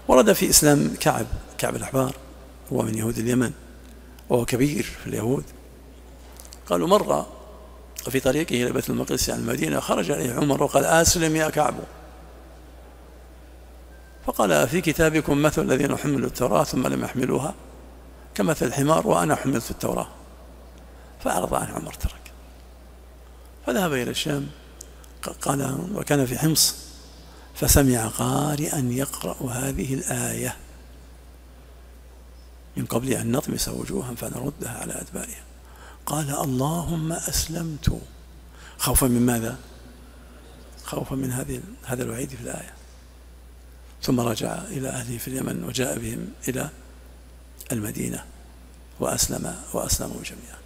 ورد في إسلام كعب الأحبار، هو من يهود اليمن وهو كبير في اليهود. قالوا مر في طريقه إلى بيت المقدس عن المدينة خرج عليه عمر وقال أسلم يا كعب، فقال في كتابكم مثل الذين حملوا التوراة ثم لم يحملوها كمثل الحمار وأنا حملت التوراة. فأعرض عن عمر، ترك، فذهب إلى الشام. قال وكان في حمص فسمع قارئا يقرأ هذه الآية من قبل أن نطمس وجوها فنردها على أدبارها. قال اللهم أسلمت، خوفا من ماذا؟ خوفا من هذا الوعيد في الآية. ثم رجع إلى أهله في اليمن وجاء بهم إلى المدينة وأسلموا جميعا.